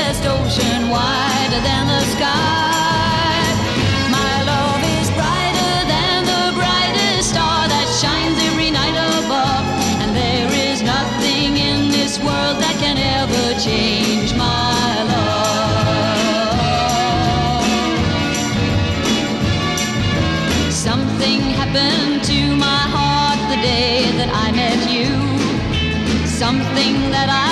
vast ocean, wider than the sky. My love is brighter than the brightest star that shines every night above, and there is nothing in this world that can ever change my love. Something happened to my heart the day that I met you, something that I